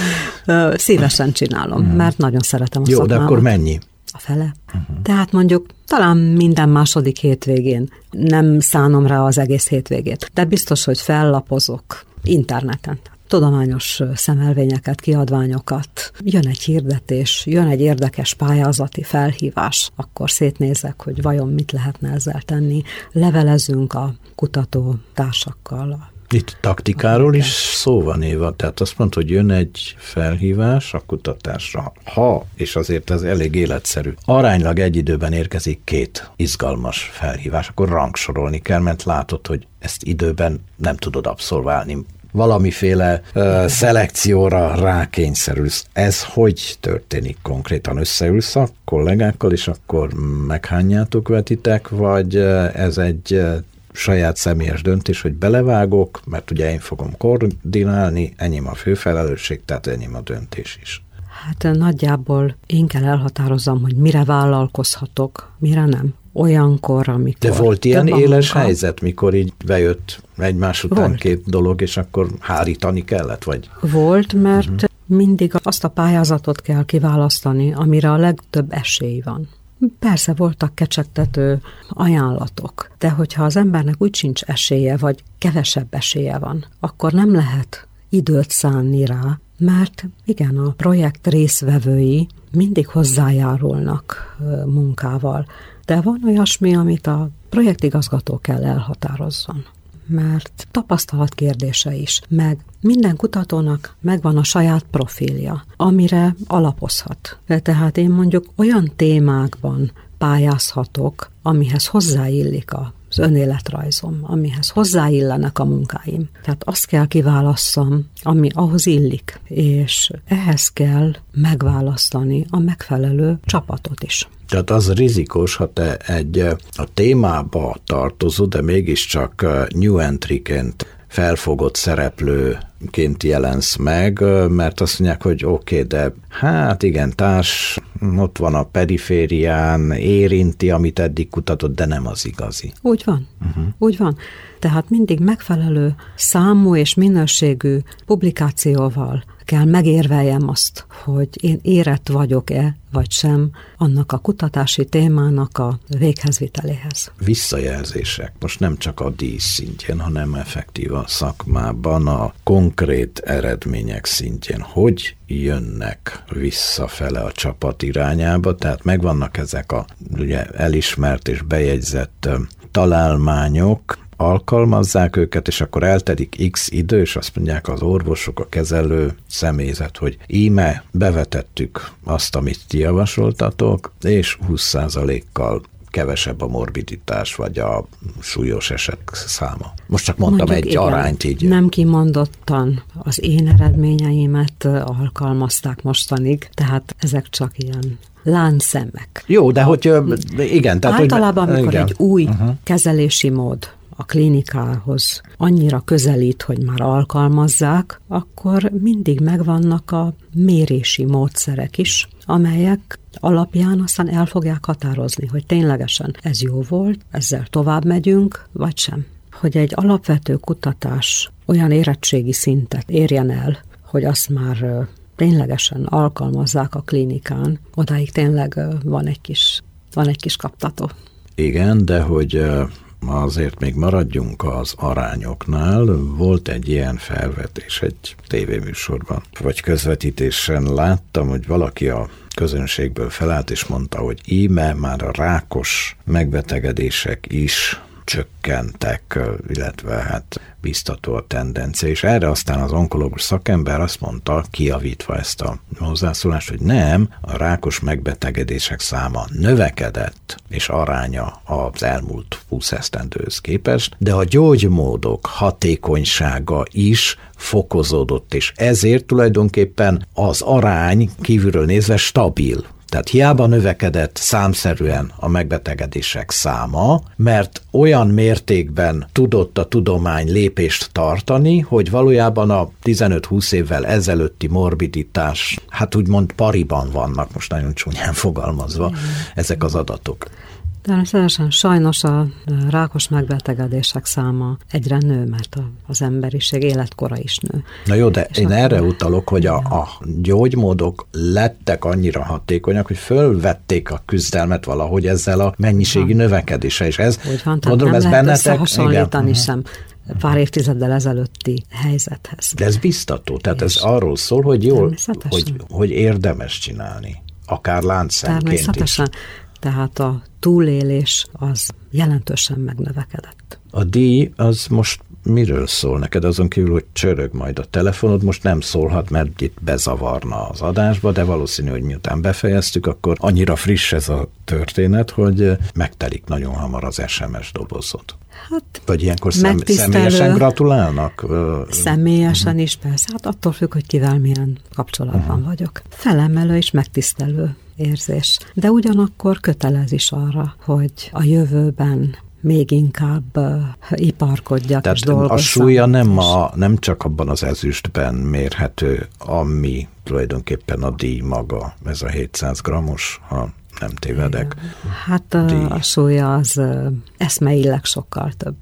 Szívesen csinálom, mert nagyon szeretem a szakmámat. Jó, de akkor mennyi? A fele. Tehát mondjuk talán minden második hétvégén nem szánom rá az egész hétvégét, de biztos, hogy fellapozok interneten. Tudományos szemelvényeket, kiadványokat, jön egy hirdetés, jön egy érdekes pályázati felhívás, akkor szétnézek, hogy vajon mit lehetne ezzel tenni. Levelezünk a kutatótársakkal. Itt taktikáról is szó van, Éva, tehát azt mondta, hogy jön egy felhívás a kutatásra. Ha, és azért ez elég életszerű, aránylag egy időben érkezik 2 izgalmas felhívás, akkor rangsorolni kell, mert látod, hogy ezt időben nem tudod abszolválni. Valamiféle szelekcióra rákényszerülsz. Ez hogy történik konkrétan? Összeülsz a kollégákkal, és akkor meghányjátok, vetitek, vagy ez egy saját személyes döntés, hogy belevágok, mert ugye én fogom koordinálni, enyém a főfelelősség, tehát enyém a döntés is. Hát nagyjából én kell elhatározzam, hogy mire vállalkozhatok, mire nem. Olyankor, amikor... De volt ilyen éles helyzet, mikor így bejött egymás után volt 2 dolog, és akkor hárítani kellett, vagy? Volt, mert mindig azt a pályázatot kell kiválasztani, amire a legtöbb esély van. Persze voltak kecsegtető ajánlatok, de hogyha az embernek úgy sincs esélye, vagy kevesebb esélye van, akkor nem lehet időt szánni rá, mert igen, a projekt részvevői mindig hozzájárulnak munkával, de van olyasmi, amit a projektigazgató kell elhatározzon. Mert tapasztalat kérdése is, meg minden kutatónak megvan a saját profilja, amire alapozhat. Tehát én mondjuk olyan témákban pályázhatok, amihez hozzáillik az önéletrajzom, amihez hozzáillenek a munkáim. Tehát azt kell kiválasszam, ami ahhoz illik, és ehhez kell megválasztani a megfelelő csapatot is. Tehát az rizikós, ha te a témába tartozó, de mégiscsak new entry-ként felfogott szereplőként jelensz meg, mert azt mondják, hogy oké, de hát igen, társ, ott van a periférián, érinti, amit eddig kutatott, de nem az igazi. Úgy van, úgy van. Tehát mindig megfelelő számú és minőségű publikációval kell megérveljem azt, hogy én érett vagyok-e, vagy sem annak a kutatási témának a véghezviteléhez. Visszajelzések, most nem csak a dísz szintjén, hanem effektív a szakmában, a konkrét eredmények szintjén. Hogy jönnek visszafele a csapat irányába, tehát megvannak ezek a ugye elismert és bejegyzett találmányok, alkalmazzák őket, és akkor eltelik x idő, és azt mondják az orvosok, a kezelő személyzet, hogy íme bevetettük azt, amit ti javasoltatok, és 20%-kal kevesebb a morbiditás, vagy a súlyos esetek száma. Most csak mondtam mondjuk, egy arányt így. Nem kimondottan az én eredményeimet alkalmazták mostanig, tehát ezek csak ilyen láncszemek. Jó, de hogy igen. Tehát, általában, amikor egy új kezelési mód a klinikához annyira közelít, hogy már alkalmazzák, akkor mindig megvannak a mérési módszerek is, amelyek alapján aztán el fogják határozni, hogy ténylegesen ez jó volt, ezzel tovább megyünk, vagy sem. Hogy egy alapvető kutatás olyan érettségi szintet érjen el, hogy azt már ténylegesen alkalmazzák a klinikán, odáig tényleg van egy kis kaptató. Igen, de hogy azért még maradjunk az arányoknál. Volt egy ilyen felvetés egy tévéműsorban, vagy közvetítésen láttam, hogy valaki a közönségből felállt és mondta, hogy íme már a rákos megbetegedések is csökkentek, illetve hát biztató a tendencia, és erre aztán az onkológus szakember azt mondta, kijavítva ezt a hozzászólást, hogy nem, a rákos megbetegedések száma növekedett, és aránya az elmúlt 20 esztendőhöz képest, de a gyógymódok hatékonysága is fokozódott, és ezért tulajdonképpen az arány kívülről nézve stabil. Tehát hiába növekedett számszerűen a megbetegedések száma, mert olyan mértékben tudott a tudomány lépést tartani, hogy valójában a 15-20 évvel ezelőtti morbiditás, hát úgymond pariban vannak, most nagyon csúnyán fogalmazva, ezek az adatok. Természetesen sajnos a rákos megbetegedések száma egyre nő, mert az emberiség életkora is nő. Na jó, de én erre utalok, hogy a gyógymódok lettek annyira hatékonyak, hogy fölvették a küzdelmet valahogy ezzel a mennyiségi növekedéssel, és ez, gondolom, nem ez lehet összehasonlítani sem pár évtizeddel ezelőtti helyzethez. De ez biztató, tehát ez arról szól, hogy jól, hogy érdemes csinálni, akár láncszemként is. Tehát a túlélés az jelentősen megnövekedett. A díj az most miről szól neked? Azon kívül, hogy csörög majd a telefonod, most nem szólhat, mert itt bezavarna az adásba, de valószínű, hogy miután befejeztük, akkor annyira friss ez a történet, hogy megtelik nagyon hamar az SMS dobozod. Hát, vagy ilyenkor személyesen gratulálnak? Személyesen is, persze. Hát attól függ, hogy kivel milyen kapcsolatban vagyok. Felemelő és megtisztelő érzés. De ugyanakkor kötelez is arra, hogy a jövőben még inkább iparkodjak. Tehát és dolgozzam. A súlya nem csak abban az ezüstben mérhető, ami tulajdonképpen a díj maga, ez a 700 grammos, ha nem tévedek. Hát a súlya az eszmeileg sokkal több.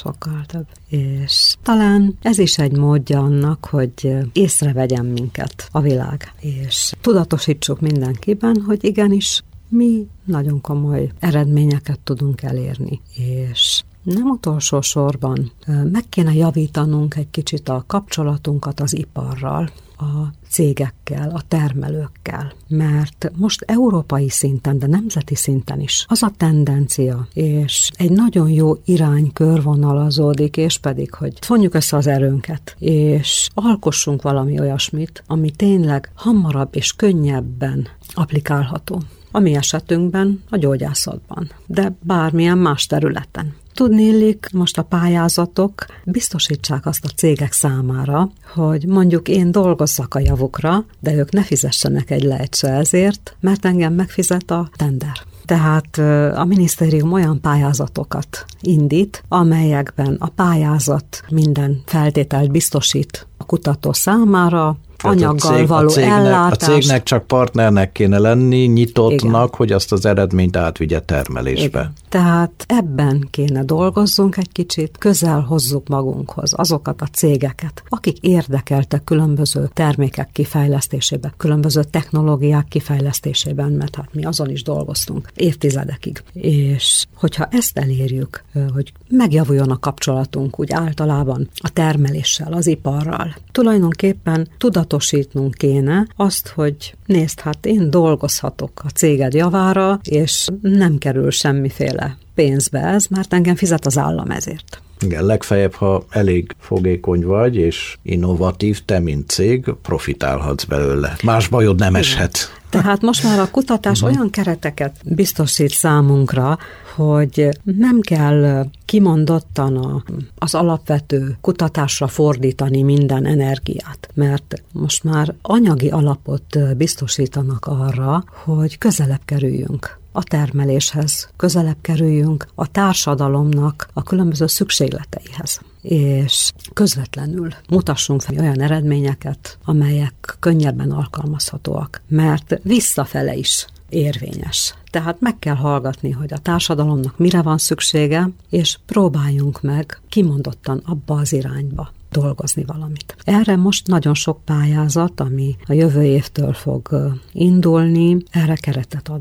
És talán ez is egy módja annak, hogy észrevegyen minket a világ, és tudatosítsuk mindenkiben, hogy igenis mi nagyon komoly eredményeket tudunk elérni, és nem utolsó sorban meg kéne javítanunk egy kicsit a kapcsolatunkat az iparral, a cégekkel, a termelőkkel, mert most európai szinten, de nemzeti szinten is az a tendencia, és egy nagyon jó irány körvonalazódik, és pedig, hogy fonjuk össze az erőnket, és alkossunk valami olyasmit, ami tényleg hamarabb és könnyebben applikálható. A mi esetünkben a gyógyászatban, de bármilyen más területen. Tudniillik, most a pályázatok biztosítsák azt a cégek számára, hogy mondjuk én dolgozzak a javukra, de ők ne fizessenek egy lejt se ezért, mert engem megfizet a tender. Tehát a minisztérium olyan pályázatokat indít, amelyekben a pályázat minden feltételt biztosít a kutató számára, anyaggal való ellátást. A cégnek csak partnernek kéne lenni, nyitottnak, igen, hogy azt az eredményt átvigye termelésbe. Igen. Tehát ebben kéne dolgozzunk egy kicsit, közel hozzuk magunkhoz azokat a cégeket, akik érdekeltek különböző termékek kifejlesztésében, különböző technológiák kifejlesztésében, mert hát mi azon is dolgoztunk évtizedekig. És hogyha ezt elérjük, hogy megjavuljon a kapcsolatunk úgy általában a termeléssel, az iparral, tulajdonképpen tudatosítnunk kéne azt, hogy nézd, hát én dolgozhatok a céged javára, és nem kerül semmiféle pénzbe ez, mert engem fizet az állam ezért. Igen, legfeljebb, ha elég fogékony vagy, és innovatív, te, mint cég, profitálhatsz belőle. Más bajod nem eshet. Tehát most már a kutatás olyan kereteket biztosít számunkra, hogy nem kell kimondottan az alapvető kutatásra fordítani minden energiát, mert most már anyagi alapot biztosítanak arra, hogy közelebb kerüljünk a termeléshez, közelebb kerüljünk a társadalomnak a különböző szükségleteihez, és közvetlenül mutassunk fel olyan eredményeket, amelyek könnyebben alkalmazhatóak, mert visszafele is érvényes. Tehát meg kell hallgatni, hogy a társadalomnak mire van szüksége, és próbáljunk meg kimondottan abba az irányba dolgozni valamit. Erre most nagyon sok pályázat, ami a jövő évtől fog indulni, erre keretet ad.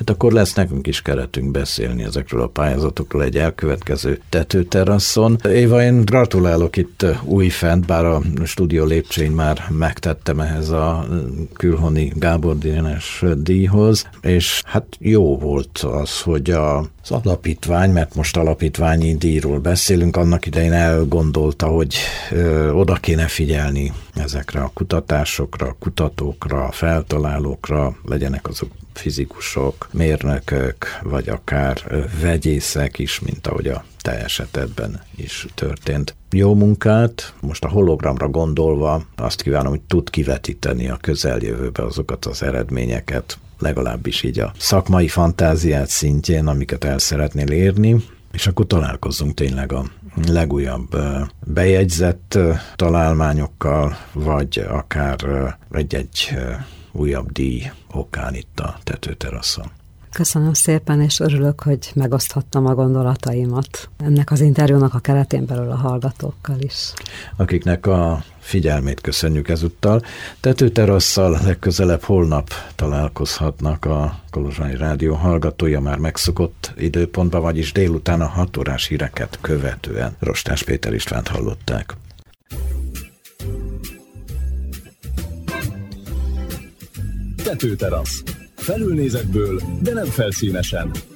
hát akkor lesz nekünk is keretünk beszélni ezekről a pályázatokról egy elkövetkező tetőterrasszon. Éva, én gratulálok itt újfent, bár a stúdió lépcsőin már megtettem ehhez a Külhoni Gábor Dénes díjhoz, és hát jó volt az, hogy az alapítvány, mert most alapítványi díjról beszélünk, annak idején elgondolta, hogy oda kéne figyelni ezekre a kutatásokra, kutatókra, feltalálókra, legyenek azok fizikusok, mérnökök, vagy akár vegyészek is, mint ahogy a te esetedben is történt. Jó munkát, most a hologramra gondolva azt kívánom, hogy tud kivetíteni a közeljövőbe azokat az eredményeket, legalábbis így a szakmai fantáziát szintjén, amiket el szeretnél érni, és akkor találkozzunk tényleg a legújabb bejegyzett találmányokkal, vagy akár egy újabb díj okán itt a tetőteraszon. Köszönöm szépen, és örülök, hogy megoszthattam a gondolataimat ennek az interjúnak a keretén belül a hallgatókkal is. Akiknek a figyelmét köszönjük ezúttal. Tetőterasszal legközelebb holnap találkozhatnak a Kolozsvári Rádió hallgatója már megszokott időpontban, vagyis délután a 6 órás híreket követően. Rostás Péter Istvánt hallották. Tetőterasz. Felülnézetből, de nem felszínesen.